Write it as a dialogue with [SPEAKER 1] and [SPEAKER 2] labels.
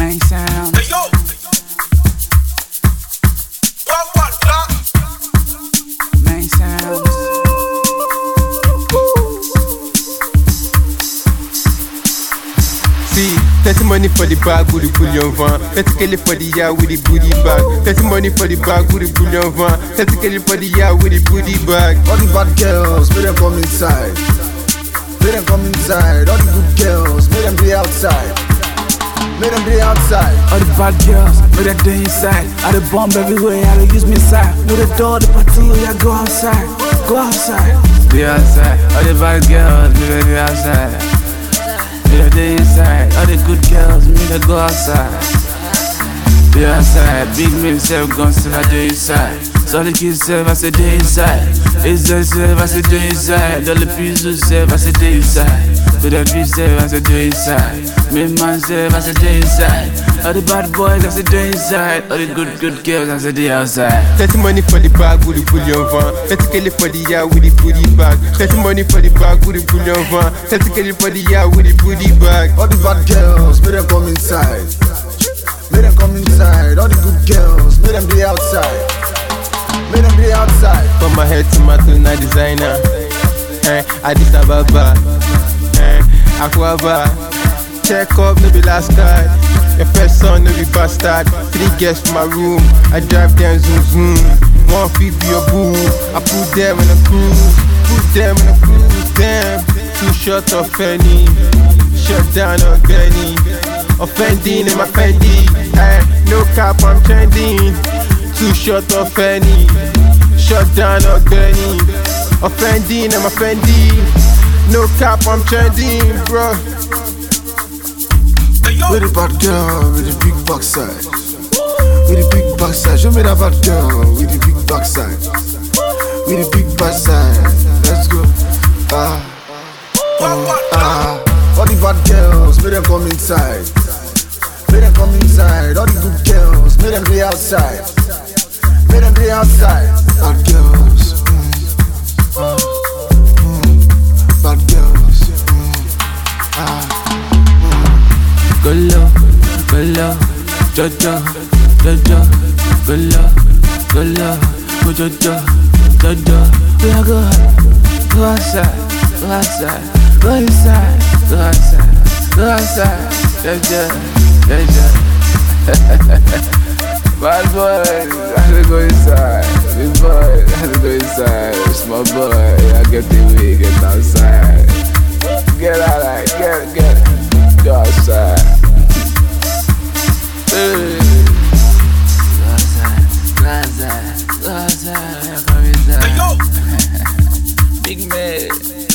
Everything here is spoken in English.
[SPEAKER 1] Main sound.
[SPEAKER 2] Hey yo! What, dog?
[SPEAKER 1] Main sounds.
[SPEAKER 3] See, plenty money for the bag with the bullion van. Plenty kelly for the yard with the booty bag. Plenty money for the bag with the bullion van. Plenty kelly for the yard with the booty bag.
[SPEAKER 4] All the bad girls, make them come inside. Make them come inside. All the good girls, make them be outside. Make them be outside.
[SPEAKER 1] All the bad girls, make them day inside. I the bomb everywhere, I the use me inside. Know the door, the party, yeah, go outside. Go outside.
[SPEAKER 5] Be outside. All the bad girls, make them be outside. Be inside. All the good girls, make them go outside. Be outside. Big man self guns till I do inside. So the kids self, I say they inside. It's self, I say they inside. All the pieces self, I say they inside. To the fish self, I say they inside. Me man self, I say they inside. All the bad boys, I say they inside. All the good girls, I say they outside.
[SPEAKER 3] Plenty money for the bag with the bullion van. Plenty kelly for the yard with the booty bag. Plenty money for the bag with the bullion van. Plenty kelly for the yard with the booty bag.
[SPEAKER 4] All the bad girls, make them come inside. Make them come inside. All the good girls, make them be outside. Make them be outside.
[SPEAKER 3] From my head to my toe, now designer. Addis Ababa, Aquaba. Check up, no be last card. Your first son, no be bastard. 3 guests for my room, I drive them zoom zoom. 1 feet be your boo, I put them in a cruise. Put them in a cruise, damn. 2 shots of Fanny, shut down on Benny. Offending in my Fendi, no cap, I'm trending. 2 shots of Fanny, shut down on Benny. Offending in my Fendi, no cap, I'm trending, bro.
[SPEAKER 4] With the bad girl, with the big backside. With the big backside, show me that bad girl. With the big backside. With the big backside. Let's go. All the bad girls, make them come inside. Make them come inside. All the good girls, make them be outside. Make them be outside. Bad girls. Bad girls.
[SPEAKER 5] Go low, Jojo, Jojo, go low, go Jojo, Jojo. We are go outside, go outside, go inside, go outside, go outside, Jojo, Jojo. Bad boy, I have to go inside. Big boy, I have to go inside. Small boy, I get the way, get outside. Get out, like, get, go outside. Go outside, come inside.
[SPEAKER 2] Hey yo!
[SPEAKER 5] Big man.